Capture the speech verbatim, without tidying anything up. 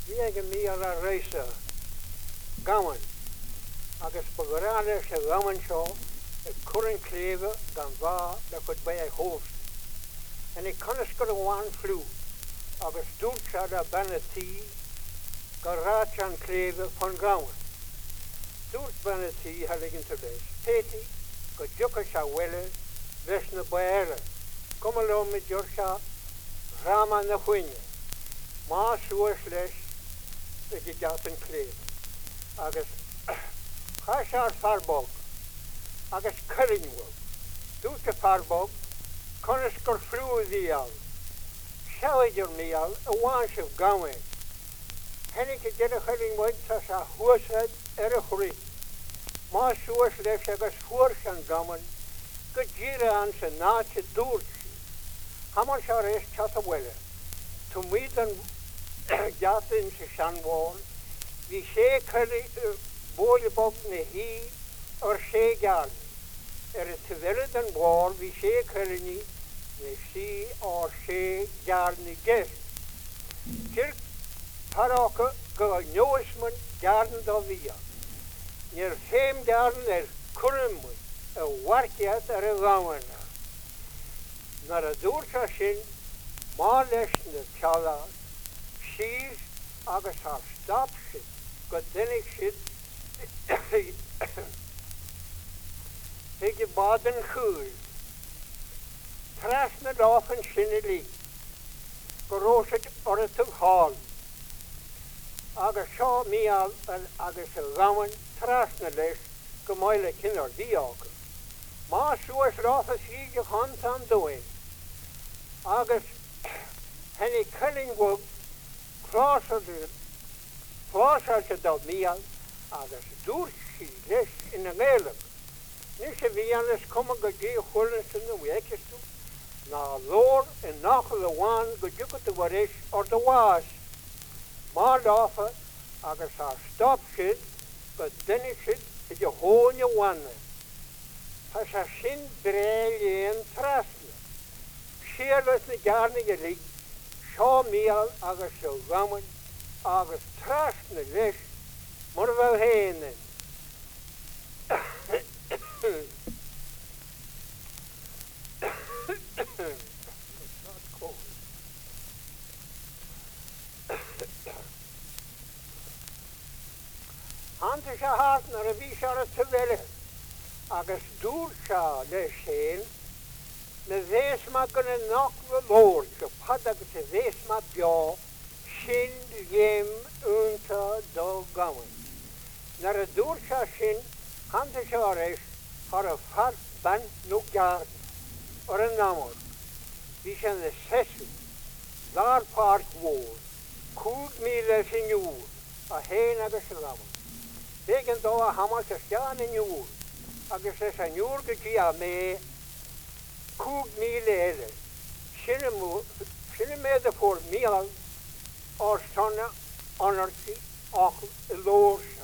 Bhí mí ar a réise gaman agus bagráile se gaman seo i curan cléomh gan bhá le chud ba ag hóst. En ik kan eens kunnen waan vloe, agus doet ze dat binnen die, geraad aan kleven van gauwen. Doet binnen die had ik in te lezen. Peti, que jukken zou willen, wees naar boeren. Kom along met Jorsha, rama na huinje. Maar zoals les, dat je dat een kleven. Agus, ga je haar farbog, agus kullingwog. Doet de farbog, kan eens kort vloeien die al. Zou je me al, een waans of gauwen. En ik heb de kullingwog, dat ze hoosheid erg goed. Maar zoals les, agus voor zijn gauwen, gejira aan zijn naadje doortje. Hamar zou rest chatten willen. Toen we dan jaten in zijn shanwal, wie zeker boelebok ne hi, or zeegaan. Er is te willen dan waar, wie zeker niet, ne si or zeegaan niet gest. Kirk paroke, go nieuwsman, jaren dat via. Neer zeem jaren er kunnen moet, een wartje er een gangen. Naar het doortje maar lessen de tjala, precies agus haar stap zit, godinnig zit, ik baden goed, tras met af en zinnelijk, geroosd or het te halen, agus zo mij al, agus rammen, tras met les, gemoeile kinder die ook. Maar zoals Rafa zie je hand aan doen. Agus, en ik kan in wat klaarzetten dat mij al, agus doorzie les in de melk. Niet zo wie anders komen gegeven horen in de weekjes toe. Na loor en nach de waan gejukken te wat is or de was. Maar Rafa, agus haar stap zit, dat dan zit, dat je gewoon je wannen. Als er zin breien en trasne. Scherlos ne garne gelijk, zo meel agus zo gammen, agus trasne les, maar wel heen. Hand is je hart naar een wie zou het te willen. Agus dúrsa le séin, na bhés ma gona nach le lór, go pad agus a bhés ma beo, sin dhéim únta do gawan. Nar a dúrsa sin, hanta se áris, har a fart ban nó garden, or a namor. Bhí sin na sesu, dar park wór, cúg míle sin úr, a héin agus a gawan. Bégin dó a hamas a stian in úr, agus is an úr go dtí a mé cúg míle eile. Sinne méad a fór míal or sanna anarchy ach i lór